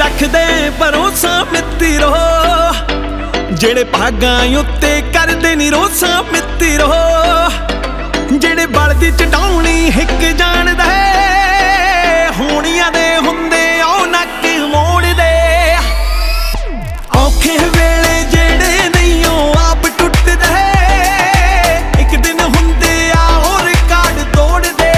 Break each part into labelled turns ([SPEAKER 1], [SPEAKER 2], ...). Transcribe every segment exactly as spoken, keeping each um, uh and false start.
[SPEAKER 1] रखदे भरोसा मित्रो, जेड़े भागां उत्ते करदे नी रोसा मित्रो, जेड़े बलदी चटाउणी हिक जाणदा होणियां दे हुंदे ओ नक मोड़दे। औखे वेले जेड़े नहीं ओ आप टुटदे, एक दिन हुंदे आ ओ रिकार्ड तोड़दे।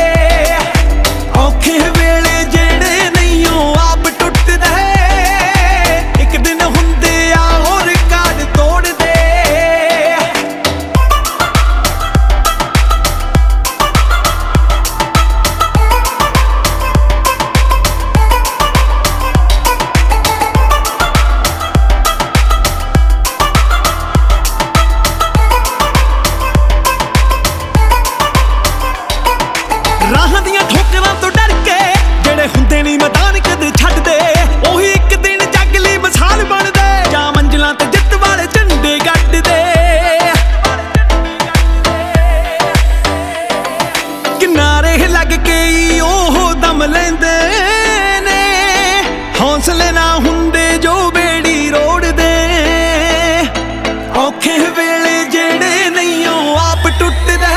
[SPEAKER 1] औखे वेले जेड़े नहीं ओ आप टुटदे, एक दिन हुंदे आ ओ रिकार्ड तोड़दे। राहां दियां ठोकरां तो डर के जेड़े हुंदे नी मैदान कदे छड्डदे, ओही एक दिन जग लई मिसाल बनदे, जां मंजिलां ते जिੱਤ वाले झंडे गड्डदे। किनारे लग के ही ओह दम लैंदे ने, हौसले ना हुंदे जो बेड़ी रोड़दे। औखे वेले जेड़े नहीं ओ आप टुटदे,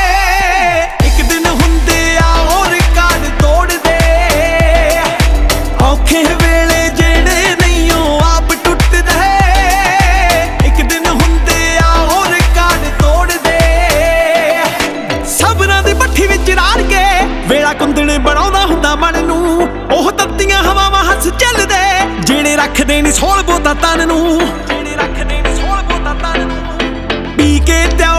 [SPEAKER 1] वेले जेड़े नहीं ओ आप टुटदे, एक दिन हुंदे आ ओ रिकार्ड तोड़दे। सबरां दी भट्ठी विच राड़ के वेला कुंदणे बनाउंदा हुंदा मन नूं, ओह तत्तियां हवावां हस झलदे, जेड़े रखदे नी सोल बोता तन नूं, जेड़े रखदे नी सोल बोता तन नूं। पी के